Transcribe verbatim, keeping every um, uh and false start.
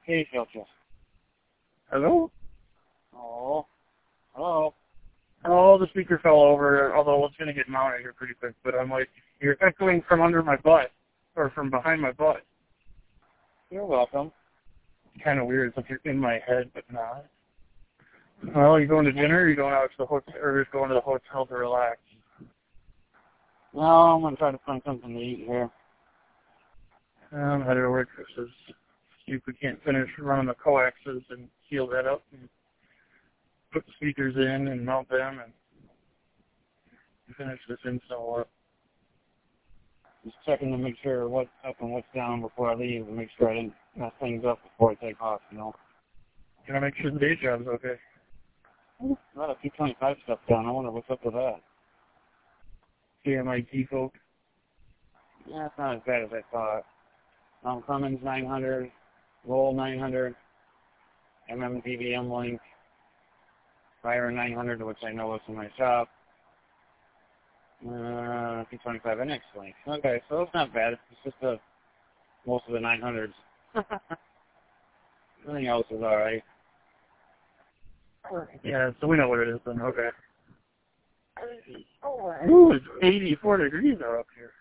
Hey, Filter. Hello? Oh. Hello. Oh, the speaker fell over, although it's going to get mounted here pretty quick, but I'm like, you're echoing from under my butt, or from behind my butt. You're welcome. Kind of weird, it's like you're in my head, but not. Well, you going to dinner, or you going out to the hotel, or just going to the hotel to relax? No, I'm going to try to find something to eat here. I'm headed to work, just see if we can't finish running the coaxes and seal that up, and put the speakers in and mount them, and finish this install up. Just checking to make sure what's up and what's down before I leave and make sure I didn't mess things up before I take off, you know. Gotta make sure the day job's okay. A lot of two twenty-five stuff down. I wonder what's up with that. C M I T folk. Yeah, it's not as bad as I thought. Um, Cummins nine hundred, Roll nine hundred, M M D V M Link, Fire nine hundred, which I know is in my shop. Uh, two twenty-five N X Link. Okay, so it's not bad. It's just the most of the nine hundreds. Everything else is alright. Yeah, so we know what it is then, okay. Ooh, it's eighty-four degrees out up here.